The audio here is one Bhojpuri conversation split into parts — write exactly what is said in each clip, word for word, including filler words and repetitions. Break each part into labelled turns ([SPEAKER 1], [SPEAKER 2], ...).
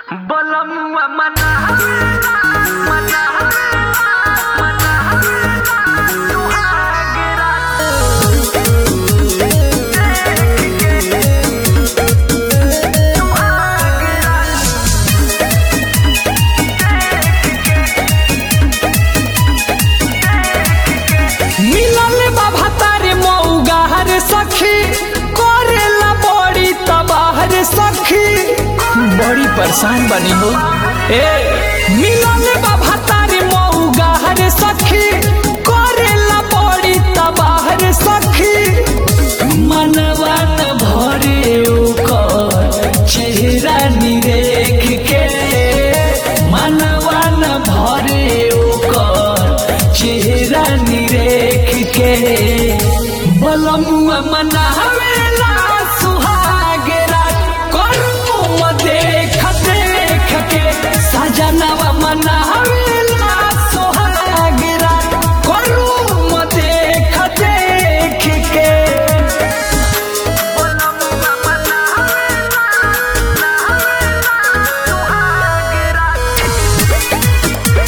[SPEAKER 1] बलमुआ मनावेला मनावेला मनावेला सुहाग रात सुहाग रात
[SPEAKER 2] मिलल बाबा तारे मऊगा हर सखी करेला बड़ी तबाहर सखी बड़ी परेशान बनी हो। ए मिलल बाबा तारे मऊगा हर सखी करेला बड़ी तबाहर सखी मनवा न भरे ओकर चेहरा निरेख के मनवा न भरे ओकर चेहरा निरेख के बलमुआ मनावेला सुहाग रात करू म देख देख के सजनवा मनावेला सुहाग रात करू म देख देख के
[SPEAKER 1] बलमुआ मनावेला सुहाग रात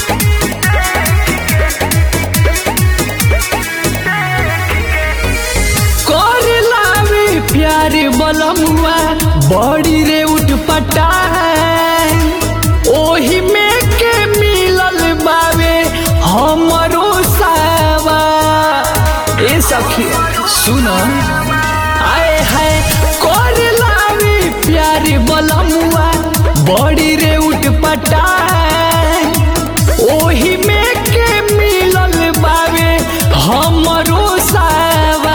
[SPEAKER 2] करला में प्यार बलमुआ बड़ी रे उठपटा है ओही में के मिलल बावे हमरो सावा। ए सखी सुनो आए है करला में प्यार बलमुआ बड़ी रे उठपटा है ओही में के मिलल बावे हमरो सावा।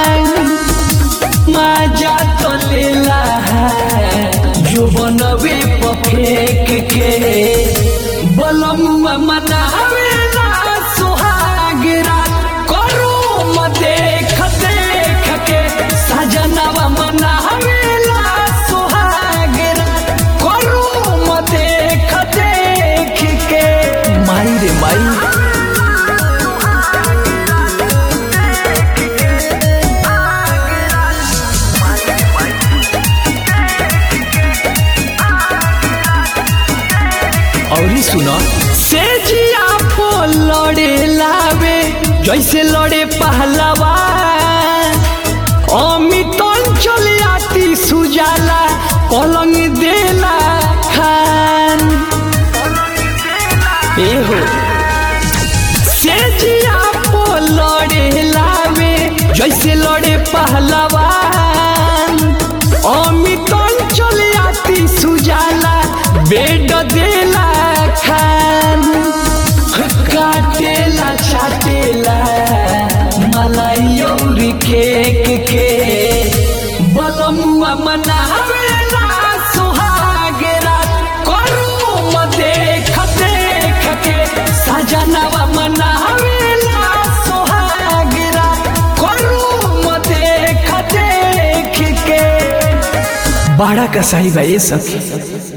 [SPEAKER 2] मजा तो लेला है जो बनवे पफेक के बलमुआ मनावेला सुहाग रात करू म देख देख के सजनवा मनावेला सुहाग रात करू म देख देख के माई रे माई और सुनो से जिया पो लड़े लावे जैसे लड़े पहलवा अमित चल आती सुजाला पलंग देला खान। ए हो से जिया पो लड़े लावे जैसे लड़े पहलवा अमित चल आती सुजाला बेड देला खान काटेला छाटेला मलाई और केक के बलमुआ मनावेला सुहाग रात करू म देख देख के सजनवा मनावेला सुहाग रात करू म देख देख के बड़ा कसाई भाई सखी।